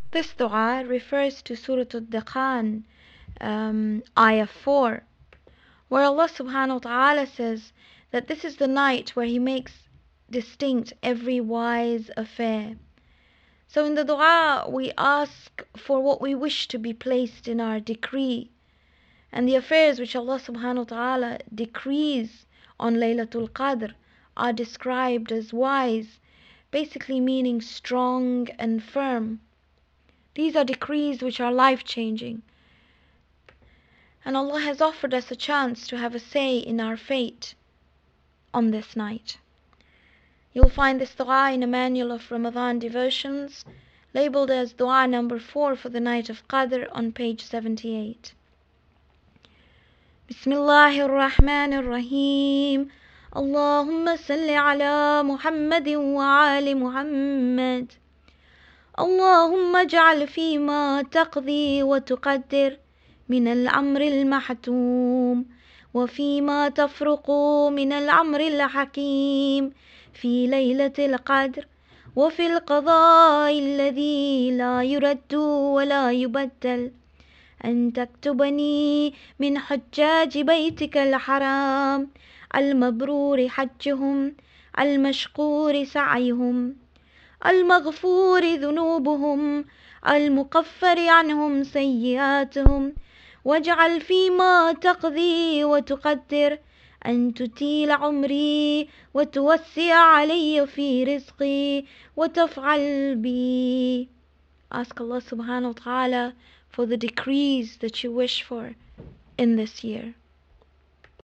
This dua refers to Surah Al-Dukhan, Ayah 4, where Allah subhanahu wa ta'ala says that this is the night where He makes distinct every wise affair. So in the dua we ask for what we wish to be placed in our decree, and the affairs which Allah subhanahu wa ta'ala decrees on Laylatul Qadr are described as wise, basically meaning strong and firm. These are decrees which are life-changing, and Allah has offered us a chance to have a say in our fate on this night. You'll find this dua in a manual of Ramadan devotions, labeled as dua number 4 for the night of Qadr on page 78. Bismillahir Rahmanir Rahim. Allahumma salli ala Muhammadin wa ali Muhammad. اللهم اجعل فيما تقضي وتقدر من الأمر المحتوم وفيما تفرق من الأمر الحكيم في ليلة القدر وفي القضاء الذي لا يرد ولا يبدل أن تكتبني من حجاج بيتك الحرام المبرور حجهم المشكور سعيهم المغفور ذنوبهم المكفر عنهم سيئاتهم واجعل فيما تقضي وتقدر أن تطيل عمري وتوسع علي في رزقي وتفعل بي. Ask Allah subhanahu wa ta'ala for the decrees that you wish for in this year.